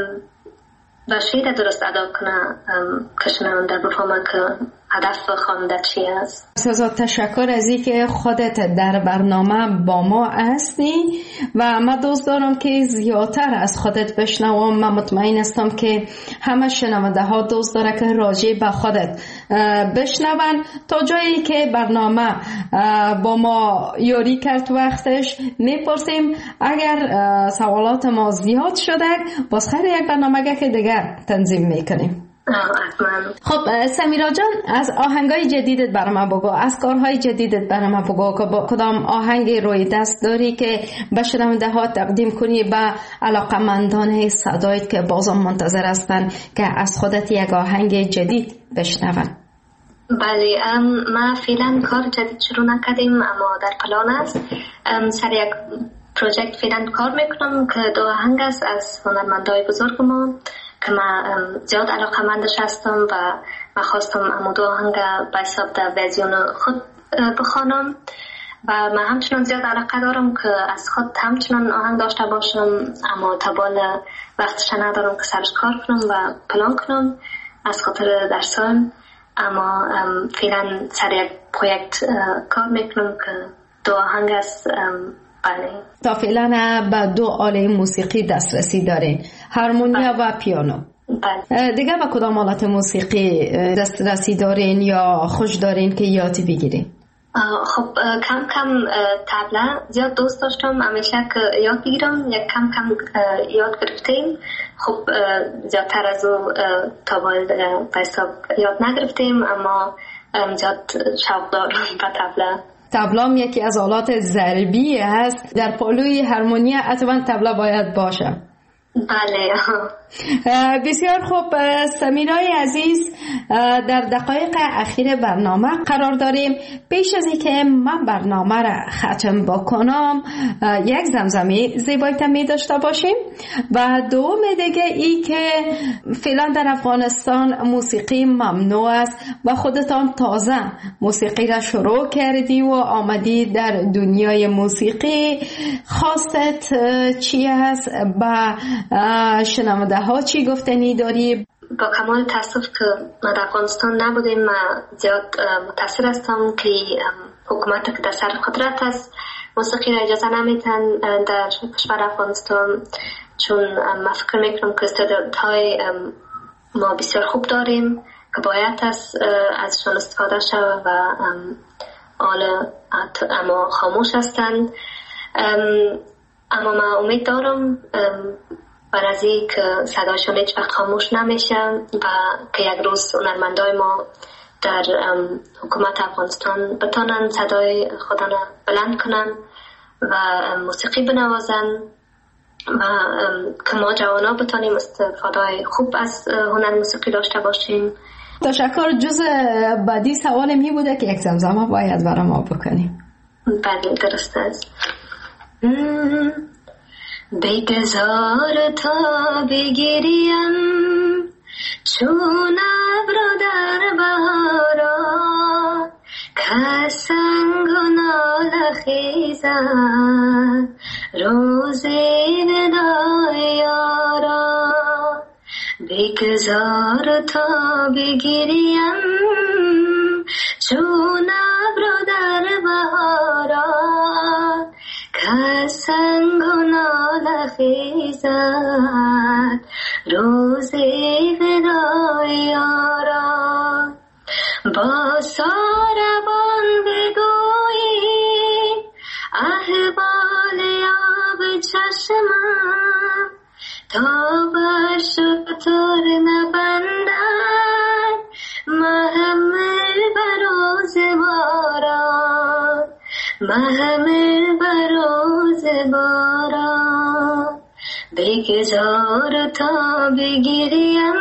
و شعر درست ادا کنه که شنونده بفهمه که هدف خواننده چی است. بسیار تشکر از اینکه خودت در برنامه با ما هستی و من دوست دارم که زیادتر از خودت بشنوم. من مطمئن هستم که همه شنونده ها دوست داره که راجع به خودت بشنون. تا جایی که برنامه با ما یاری کرد وقتش میپرسیم اگر سوالات ما زیاد شده باز خیر یک برنامه که دیگر تنظیم میکنیم. خب سمیرا جان، از آهنگای جدیدت برای من بگو، از کارهای جدیدت برای من بگو که با کدام آهنگی روی دست داری که به شنونده ها تقدیم کنی به علاقمندان صدایت که بازم منتظر هستن که از خودت یک آهنگ جدید بشنون؟ بله، ما فعلا کار جدید شروع نکردیم اما در پلان است. سر یک پروژکت فعلا کار میکنم که دو آهنگ است از هنرمندای بزرگ ما که من زیاد علاقمندش هستم و من خواستم امو دو آهنگ به حساب در ویزیون خود بخوانم و من همچنان زیاد علاقه دارم که از خود همچنان آهنگ داشته باشم اما تبال وقتش ندارم که سرش کار کنم و پلان کنم از خاطر درسان. اما فعلا سر یک پروژکت کار میکنم که دو آهنگ است. بله. تا فعلا به دو آله موسیقی دسترسی دارین، هارمونیا و پیانو. بله. دیگه به کدام آلات موسیقی دسترسی دارین یا خوش دارین که یادی بگیرین؟ خب کم کم طبله زیاد دوست داشتم همیشه که یاد بگیرم، یک کم کم یاد گرفتیم. خب زیادتر از او تا باید به حساب یاد نگرفتیم اما زیاد شوق دارم به طبله. طبلام یکی از آلات ضربی هست، در پالوی هارمونیا حتما طبله باید باشه. بله. بسیار خوب. سمیرای عزیز، در دقایق اخیر برنامه قرار داریم. پیش از اینکه من برنامه را ختم بکنم یک زمزمه زیبایی می داشته باشیم و دوم دیگه ای که فعلا در افغانستان موسیقی ممنوع است و خودتان تازه موسیقی را شروع کردی و آمدی در دنیای موسیقی، خواستت چی است؟ با شنونده ها چی گفتنی داری؟ با کمال تاسف که ما در افغانستان نبودیم، من زیاد متاثر هستم که حکومت که در سر قدرت است موسیقی را اجازه نمیتن در کشور افغانستان، چون من فکر میکنم که استعدادهای ما بسیار خوب داریم که باید ازشان استفاده شود و اما خاموش هستند. اما من امید دارم بر از این که صدایشان هیچ وقت خاموش نمیشه و که یک روز هنرمندای ما در حکومت افغانستان بتانن صدای خودن بلند کنن و موسیقی بنوازن و که ما جوانا بتانیم استفاده خوب از هنر موسیقی داشته باشیم. تشکر. جز بعدی سوال می بوده که یک زمزمه باید برای ما بکنیم. بله درست است. بگذار تا بگیریم چون ابر در بهارا که سنگ و ناله خیزد روزی وداع یارا. بگذار تا بگیریم چون ابر در بهارا که سنگ و ناله خیزد روزی وداع یارا. با ساربان بگویی احوال آب چشمم تا بر شتر نبندد محمل بروز باران، محمل بروز باران. بگذار تا بگیریم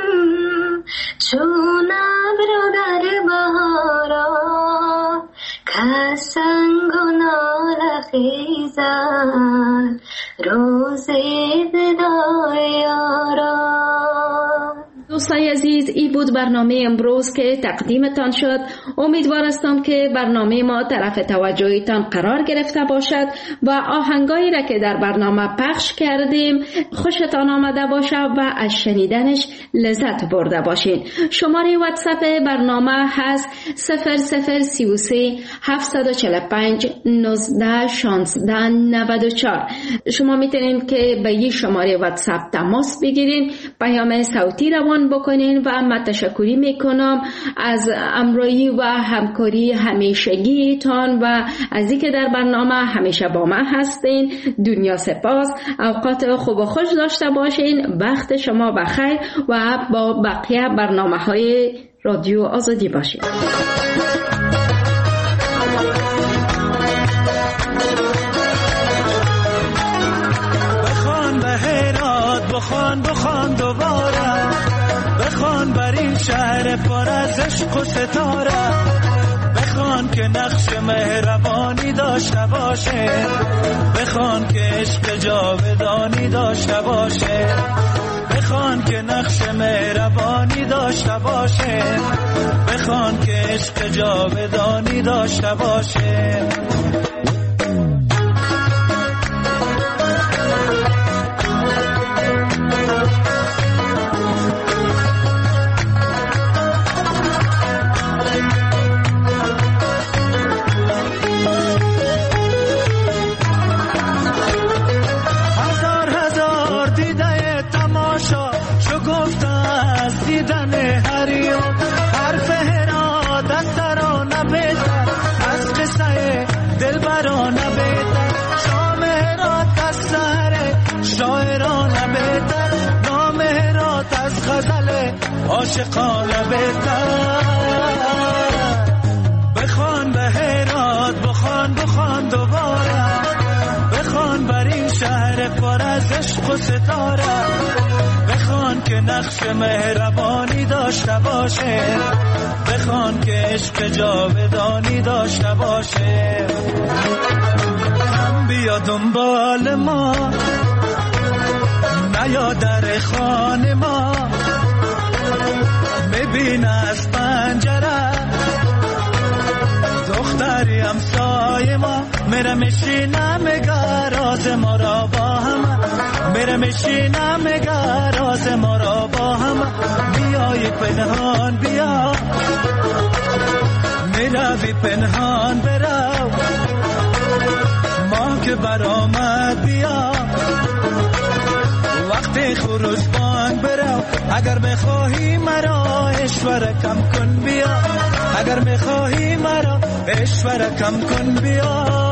چون ابر در بهارا که سنگ و ناله خیزد روزی وداع یارا. دوستان عزیز، این بود برنامه امروز که تقدیمتان شد. امیدوار هستم که برنامه ما طرف توجهتان قرار گرفته باشد و آهنگایی را که در برنامه پخش کردیم خوشتان آمده باشه و از شنیدنش لذت برده باشین. شماره واتساپ برنامه هست 0033 745 19 16 94. شما میتونید که به این شماره واتساپ تماس بگیرین، پیام صوتی روان بکنین و من تشکری میکنم از همراهی و همکاری همیشگیتان و از اینکه در برنامه همیشه با من هستین. دنیا سپاس. اوقات خوب و خوش داشته باشین. وقت شما بخیر و با بقیه برنامه‌های رادیو آزادی باشین. بخوان به هرات، بخوان دوباره، بخوان بر این شهر پر از عشق و ستاره، بخوان که نقش مهربانی داشته باشه، بخوان که عشق جاودانی داشته باشه، بخوان که نقش مهربانی داشته باشه، بخوان که عشق جاودانی داشته باشه. عاشقانه بهتر. بخوان به هرات، بخوان دوباره، بخوان بر این شهر پر از عشق و ستاره، بخوان که نقش مهربانی داشته باشه، بخوان که عشق جاودانی داشته باشه. هم بیا دنبال ما، نیا در خانه ما، ببین از پنجره دختری همسایه ما، میره میشینه میگه راز ما را با هم، میره میشینه میگه راز ما را با هم. بیای پنهان بیا، میروی پنهان برو ما که برآمد بیا وقتی خروج بانگ برو اگر بخواهی مرا اشوره کم کن بیا اگر بخواهی مرا اشوره کم کن بیا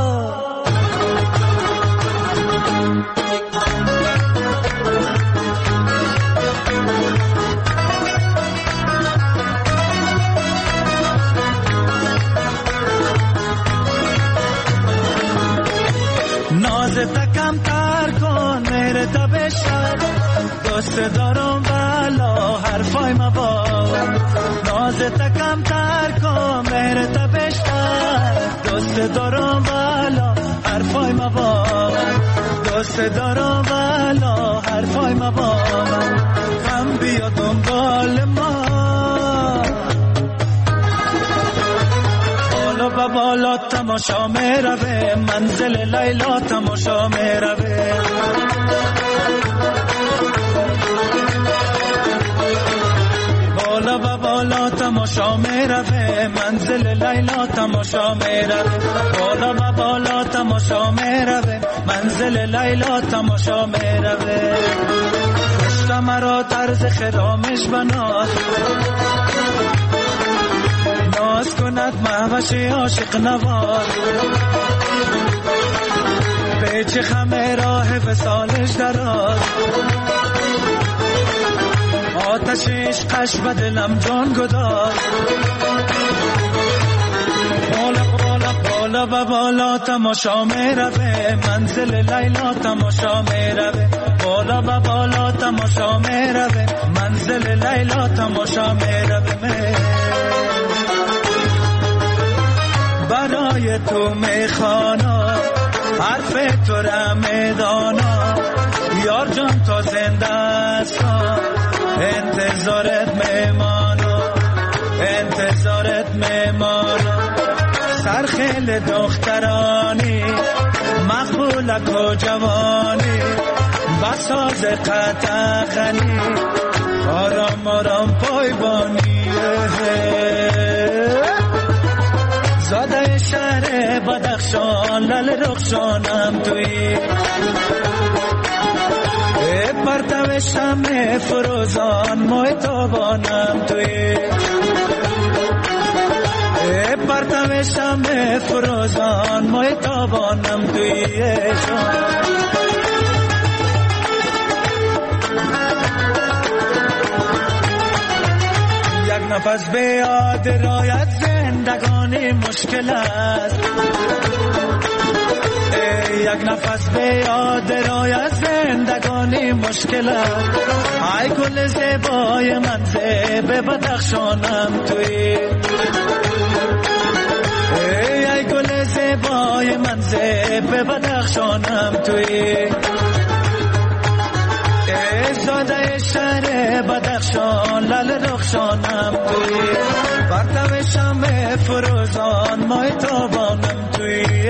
نازت کم تر کن مهر تا بشتر دوست دارم والا حرفای مباد نازت کم تر کن مهر تا بشتر دوست دارم والا حرفای مباد دوست دارم والا حرفای مباد هم بیا دنبال ما بالا بالا تماشا میروه منزل لیلا تماشا میروه بالا بالا تماشا میروه منزل لیلا تماشا میروه بالا بالا تماشا میروه منزل لیلا تماشا میروه پشت مرا طرز خرامش بناد ناز کند مهوش عاشق نوار پیچ خمه راه وصالش دراز آتشش قش به دلم جان گداز بالا و بالا تماشا میروه منزل لیلا تماشا میروه بالا و بالا تماشا میروه منزل لیلا تماشا میروه برای تو میخوانا حرف تو را میدانا یار جان تا زنده هستم انتظارت میمانا انتظارت میمانا سرخیل دخترانی مقبولک و جوانی بساز قطعخنی آرام آرام پایبانیه زاده شهر بدخشان لل رخشانم توی پرتو شمع فروزان محتابانم توی پرتو شمع فروزان محتابانم توی یک نفس به یاد رایت زندگانی مشکل است یک نفس به یاد رایت زندگانی مشکل است ای گل زیبای من زیب بدخشانم توی ای گل زیبای من زیب بدخشانم توی زاده شهر بدخشان لل رخشانم توی پرتو شمع فروزان محتابانم توی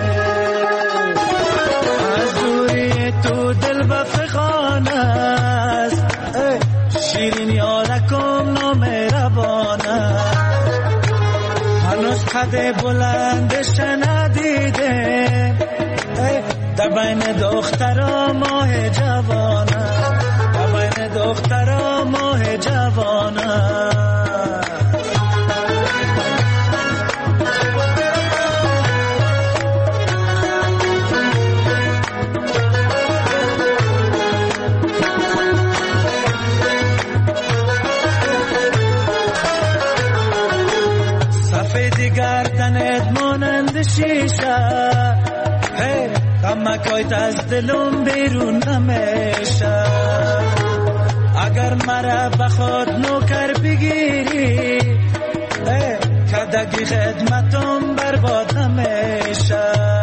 از دوری تو دل بفخان است شیرین یارکم نامهربان است هنوز قد بلندش ندیده در بین دخترا ماه جوانه در بین دخترا ماه جوانه سفیدی گردنت مانند شیشه غمکایت از دلم بیرون نمیشه اگر مرا بخواد نوکر بگیری کدگی خدمتم برباد نمیشه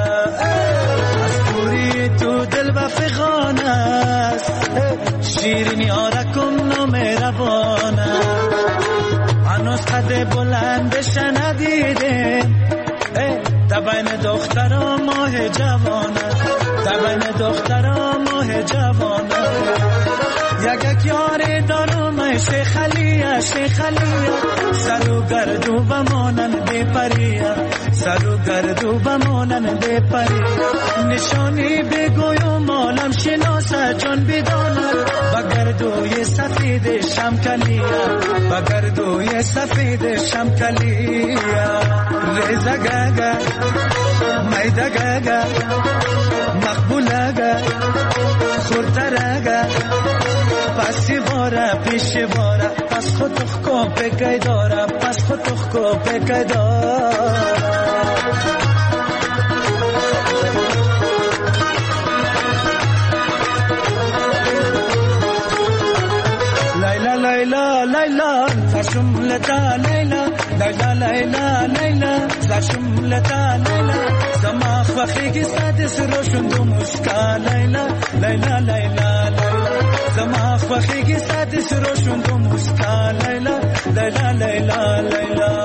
از دوری تو دل بفخان است شیرین یارکم نامهربانه هنوز قد بلندش ندیده در بین دخترا ماه جوانه در بین دخترا ماه جوانه یک یاری دارم شیخ علیه شیخ علیه سر و گردو بمانند پریه سر و گردو بمانند پریه نشانی بگویم عالم شناسه چون بداند با گردوی سفید شمکلیه با گردوی سفید شمکلیه ریزه گگه میده گگه مقبوله گه خورتره پسی باره پیش باره پس خودخ کو بگی داره پس خودخ کو بگی داره لیلا لیلا زشملتا لیلا لیلا لیلا لیلا زشملتا لیلا زماخ وخیگی سادس روشن دو مشکا لیلا لیلا لیلا لیلا زماخ وخیگی سادس روشن دو مشکا لیلا لیلا لیلا لیلا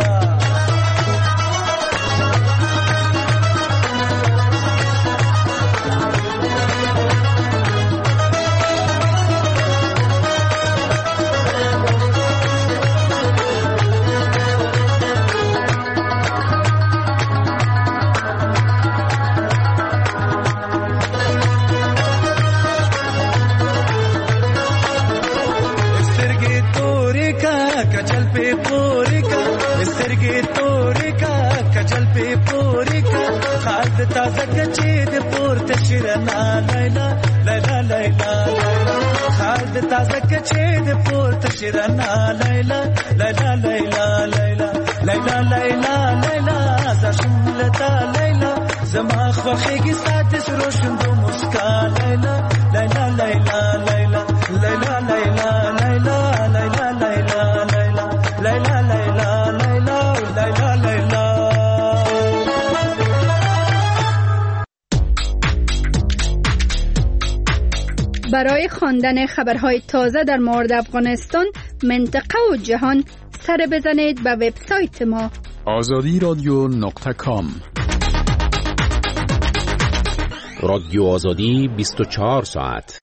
تازه کچی د پورته شیرنا لیلا لیلا لیلا خالد تازه کچی د پورته شیرنا لیلا لیلا لیلا لیلا لیلا لیلا لیلا زشملتا لیلا زما خوخیگی سادس روشن دو مسکا لیلا لیلا لیلا لیلا لیلا لیلا لیلا لیلا لیلا لیلا لیلا لیلا لیلا لیلا لیلا برای خواندن خبرهای تازه در مورد افغانستان، منطقه و جهان سر بزنید به وبسایت ما azadiradio.com. رادیو آزادی 24 ساعت.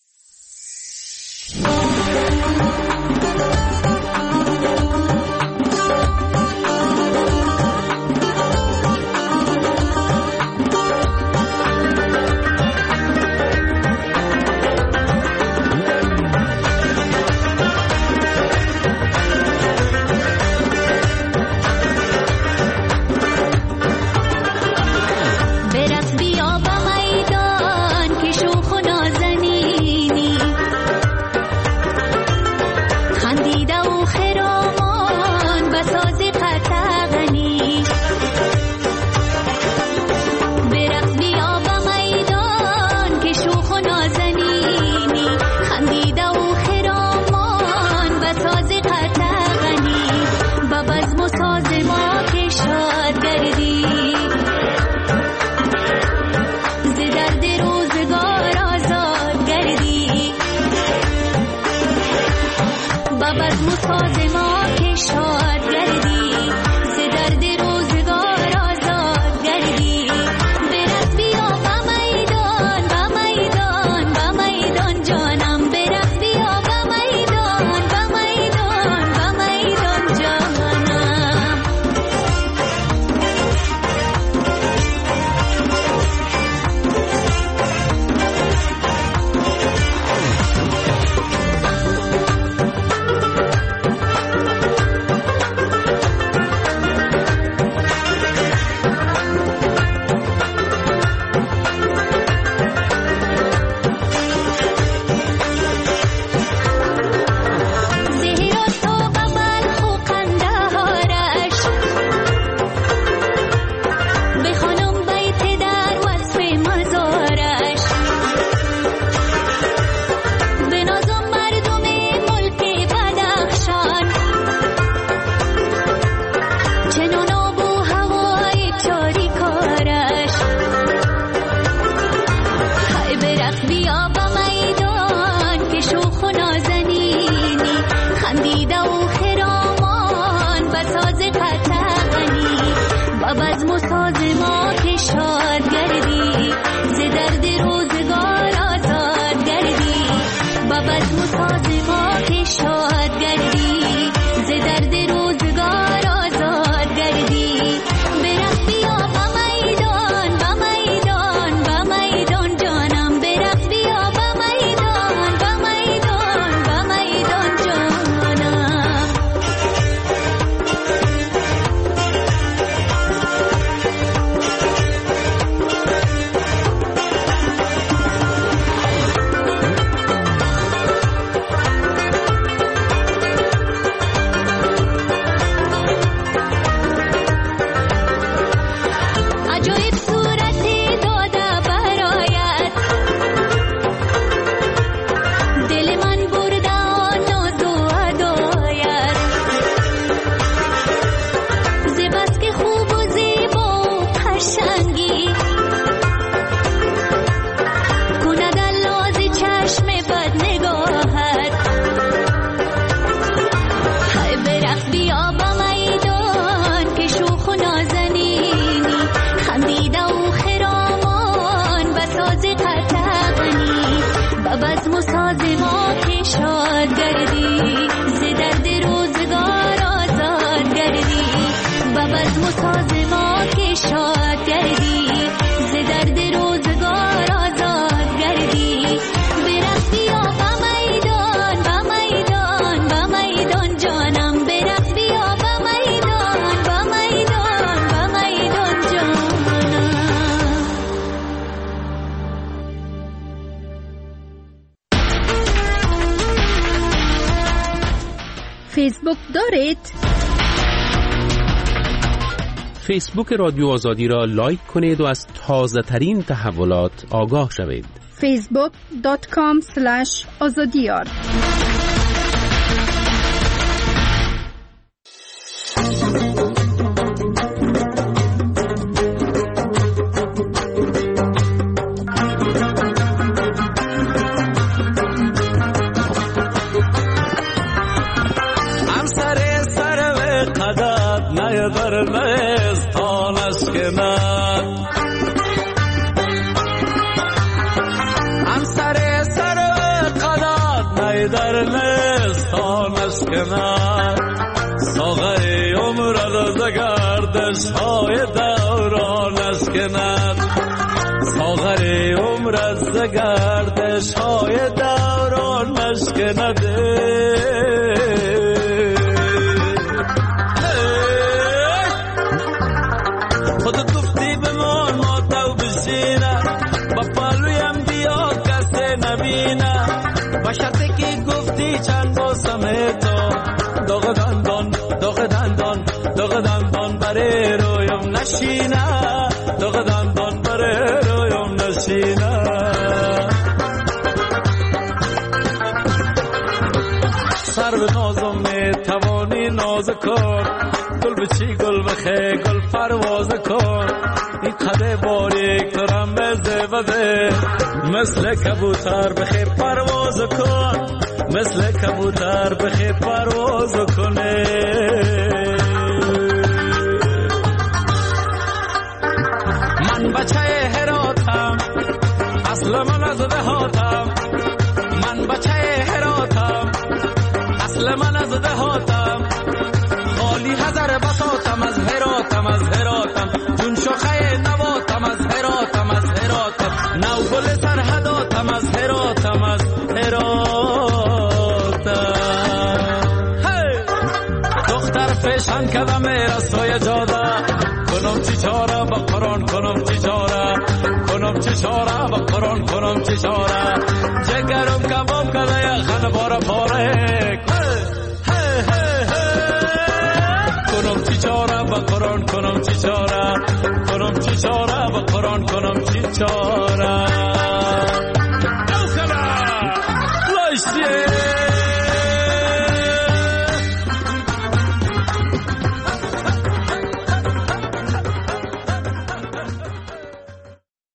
بزم و ساز ما که شاد گردی ز درد روزگار آزاد گردی با بزم و ساز ما که شاد گردی ز درد روزگار آزاد گردی برقص بیا با میدان با میدان با میدان جانم برقص بیا با میدان با میدان با میدان جانم. فیسبوک دارید؟ فیسبوک رادیو آزادی را لایک کنید و از تازه ترین تحولات آگاه شوید. facebook.com/azadiyar. ساغر عمر از گردش های دوران اسکند ساغر عمر از گردش های دوران اسکند خودت گفتی بمان ما تو بشینه با پالویم بیا کسی نبینه با شرطی که گفتی چند باسمه تو داغ دندان داغ دندان داغ دندان برای رویم نشینه داغ دندان برای رویم نشینه سر به نازم میتوانی ناز کن گل بچی گل بخی گل پرواز کن این قده باریک ترم بزده بده مثل کبوتر بخی پرواز کن مثل کبوتر بخی پرواز کنه من بچه هراتم اصل من از دهاتم من بچه هراتم اصل من از دهاتم خالی هزار بساتم از هراتم از هراتم چون شاخه نباتم از هراتم از هراتم نو گل سرحداتم از هراتم از هراتم دختر فشن کدم رستای جاده کنم چی چاره با قرآن کنم چی چاره کنم چی چاره با قرآن کنم چی چاره جگرم کباب کده یخن باره پاره کنم چی چاره با قرآن کنم چی چاره کنم چی چاره با قرآن کنم چی چاره